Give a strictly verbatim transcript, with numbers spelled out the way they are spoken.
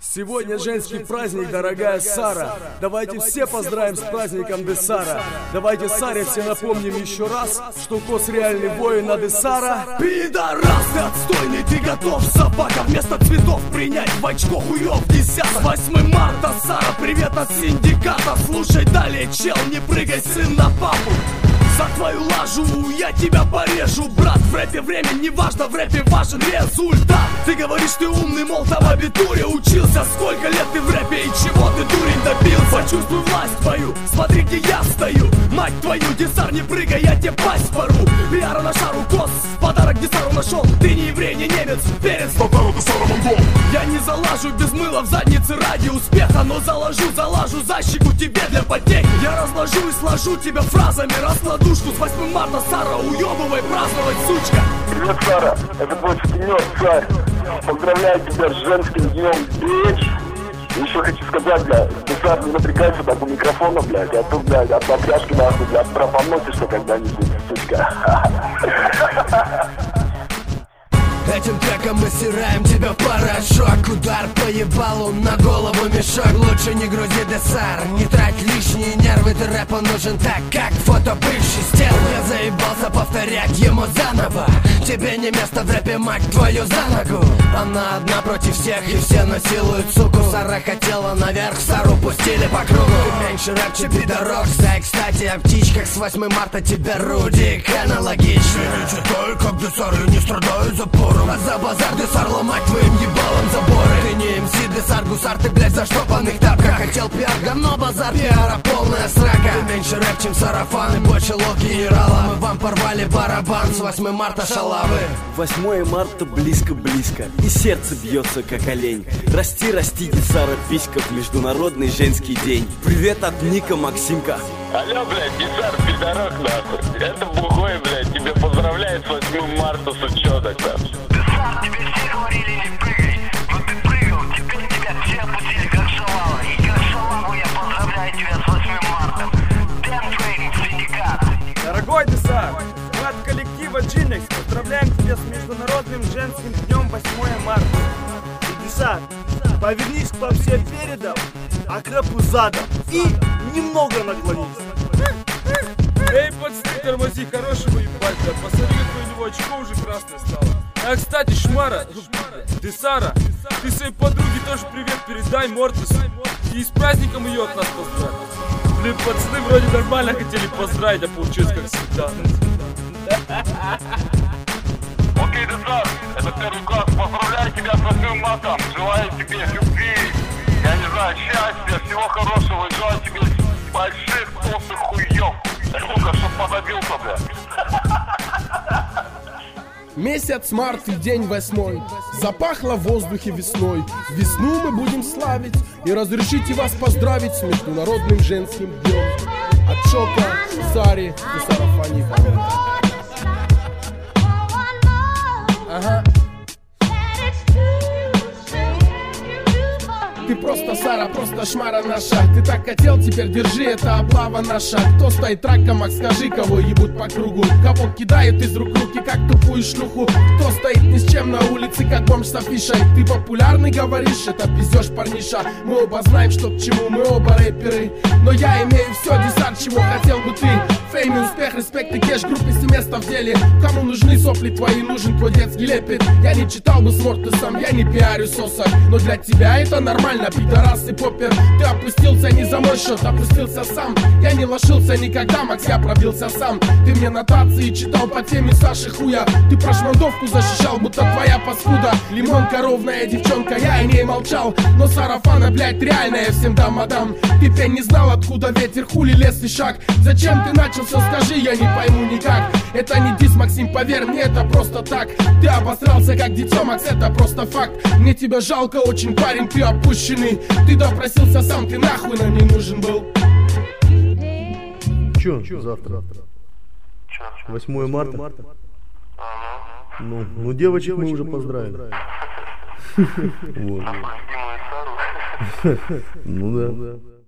Сегодня женский праздник, дорогая Сара. Давайте все поздравим с праздником Десара. Давайте Саре все напомним еще раз, что Кос реальный воин, а Десара пидорас, ты отстойный, ты готов, собака, вместо цветов принять в очко хуёв десяток. восьмое марта, Сара, привет от синдиката. Слушай далее, чел, не прыгай, сын, на папу. За твою лажу я тебя порежу, брат. В рэпе время не важно, в рэпе важен результат. Ты говоришь, ты умный, мол, там в абитуре учился. Сколько лет ты в рэпе и чего ты, дурень, добился? Почувствуй власть твою, смотри, где я стою. Мать твою, Десар, не прыгай, я тебе пасть пору. Пиара на шару, Кос, подарок Десару нашел. Ты не еврей, не немец, перец, подарок Десару монгол. Я не залажу без мыла в заднице ради успеха, но заложу, залажу за щеку тебе для потехи. Я разложу и сложу тебя фразами, раскладу с восьмое марта, Сара, уебывай праздновать, сучка. Привет, Сара, это твой сутенер, царь. Поздравляю тебя с женским днем, бич. Еще хочу сказать, блядь, ты, Сара, не напрягайся так у микрофона, блядь, а то, блядь, от отряжки, нахуй, блядь, пропоносишься когда-нибудь, сучка. Этим треком мы стираем тебя в порошок. Удар по ебалу, на голову мешок. Лучше не грузи, Десар, не трать лишние нервы. Ты рэпу нужен так, как фото бывшей стервы. Я заебался повторять ему заново. Тебе не место в рэпе, мать твою, за ногу. Она одна против всех и все насилуют, суку. Сара хотела наверх, Сару пустили по кругу. Ты меньше рэп, чем пидорок. Стай, кстати, о птичках, с восьмое марта тебе Рудик аналогично. Я не читаю, как Десар, я не страдаю запором. А за базар, Десар, ломать твоим ебалом заборы. Ты не эм си, Десар, гусар, ты, блядь, за штопанных тапках. Хотел пиар, говно, базар, пиара, полная срака. Ты меньше рэп, чем сарафан и больше лог генерала. Мы вам порвали барабан с восьмое марта, шалавы. восьмое марта близко-близко, и сердце бьется, как олень. Расти, расти, Десара, писька, в международный женский день. Привет от Ника, Максимка. Алло, блядь, Десар, пидорок, нахуй. Это бухой, блядь, тебя поздравляет с восьмое марта, сучёток, нахуй. Десар, тебе все говорили не прыгай, но ты прыгал, теперь тебя все опустили как шалава. И как шалаву я поздравляю тебя с восьмым марта. Дэн Трейдинг, синдикат. Дорогой Десар, мы от коллектива Джинекс поздравляем тебя с Международным женским днем восьмое марта. И, Десар, повернись к попсе передом, а к рэпу задом и немного наклонись. Эй, пацаны, тормози, хорошего ебать, да. Посмотри, какое у него очко уже красное стало. А, кстати, Шмара, Десара, ты своей подруге тоже привет передай, Мортису. И с праздником ее от нас поздравь. Блин, пацаны вроде нормально хотели поздравить, а получилось как всегда. Окей, Десар, это первый класс, поздравляю тебя с восьмым мартом. Желаю тебе любви, я не знаю, счастья, всего хорошего. И желаю тебе больших толстых хуёв. Сука, чтоб подобился, бля. Месяц март и день восьмой. Запахло в воздухе весной. Весну мы будем славить. И разрешите вас поздравить с Международным женским днем. От Шока, Сари и Сарафани. Ага. Ты просто Сара, просто шмара наша. Ты так хотел, теперь держи, это облава наша. Кто стоит раком, скажи, кого ебут по кругу. Кого кидают из рук руки, как тупую шлюху. Кто стоит ни с чем на улице, как бомж с афишей. Ты популярный, говоришь, это пиздёж, парниша. Мы оба знаем, что к чему, мы оба рэперы. Но я имею все, Десар, чего хотел бы ты. Фейм и успех, респект и кэш, группе место в деле. Кому нужны сопли твои, нужен твой детский лепет. Я не читал бы с Мортисом, я не пиарю сосок. Но для тебя это нормально. Пидорас и поппер, ты опустился не за мой счет, опустился сам. Я не лошился никогда, Макс, я пробился сам. Ты мне нотации читал по теме Саши Хуя. Ты про шмандовку защищал, будто твоя паскуда. Лимонка, ровная девчонка, я о ней молчал. Но сарафана, блядь, реальная, всем дам, мадам. Ты пень не знал, откуда ветер, хули лес и шаг. Зачем ты начался, скажи, я не пойму никак. Это не дис, Максим, поверь мне, это просто так. Ты обосрался, как дитё, Макс, это просто факт. Мне тебя жалко очень, парень, ты опущен. Ты допросился сам, ты нахуй нам не нужен был. Чё, Чё завтра? восьмое марта? Ну, ну девочек мы уже поздравили. Ну да.